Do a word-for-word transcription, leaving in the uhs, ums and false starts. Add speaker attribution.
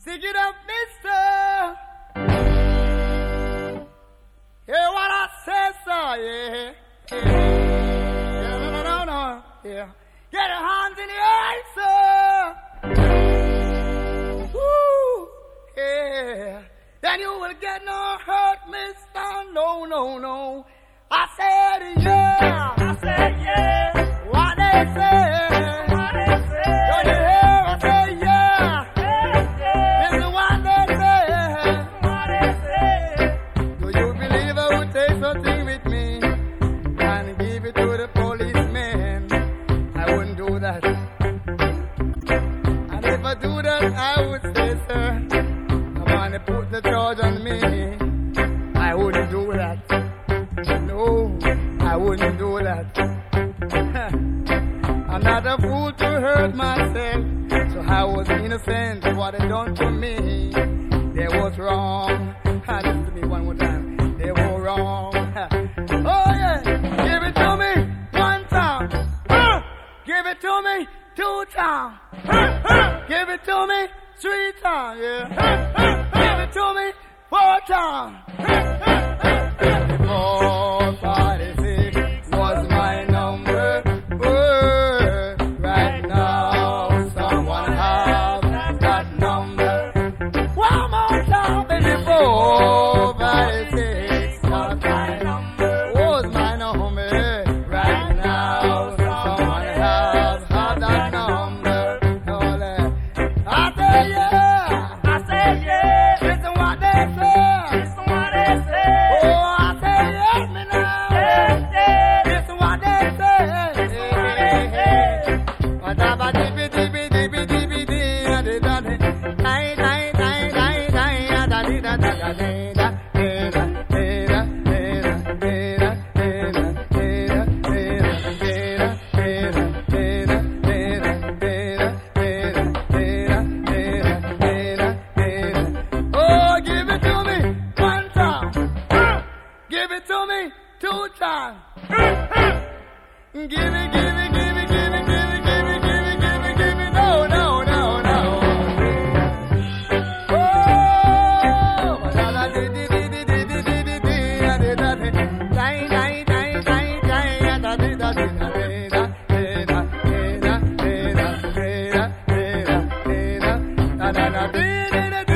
Speaker 1: Stick it up, mister. Hear what I said, sir, yeah. Yeah, yeah no, no, no, no, yeah. Get your hands in the air, sir. Woo, yeah. Then you will get no hurt, mister. No, no, no. I said, yeah.
Speaker 2: I said, yeah.
Speaker 1: What they say.
Speaker 2: What they say.
Speaker 1: Don't you hear? I say, yeah.
Speaker 2: Yeah, yeah.
Speaker 1: This is what they say.
Speaker 2: What they say.
Speaker 1: Do you believe I would take something with me and give it to the policeman? I wouldn't do that. And if I do that, I would say, sir, I want to put the charge on me. I wouldn't do that. No, I wouldn't do that. I'm not a fool to hurt myself, so I was innocent of what they done to me. They was wrong. Listen to me one more time. They were wrong. Oh yeah, give it to me one time. Give it to me two times. Give it to me three times. Yeah. Give it to me four times. Four, five, six was my number. Oh, right now, someone has that number. One more time, baby. Four, five, six was my number. Was my number. Right now, someone has had that number. I say yeah.
Speaker 2: I said, yeah.
Speaker 1: Listen what they say.
Speaker 2: Listen what they say.
Speaker 1: Oh, I say yes, me now.
Speaker 2: Yeah, yeah.
Speaker 1: Listen what they say. Hey, hey, hey. What about dibby, dibby, dibby, dibby, dee, da, da, da, da. Die, die, die, die, die, da, dee, da, da, da, dee, da, dee, da, dee, da, dee, da, dee, da, dee, da, dee, da, dee, da, dee, da, dee, da, dee, da, dee, da, dee, da, dee, da, dee, da, dee, da, dee, da, dee, da. Oh, give it to me one time. Give it to me two times. Give it, give it, give it, give it, give it, give it, give it, give it, give it. No, no, no, no. Oh, da da di di di di di di di di di da di da di. Die, die, die, die, die, da di da di da di da di da di da di da di da di da di da di da da da da di di da.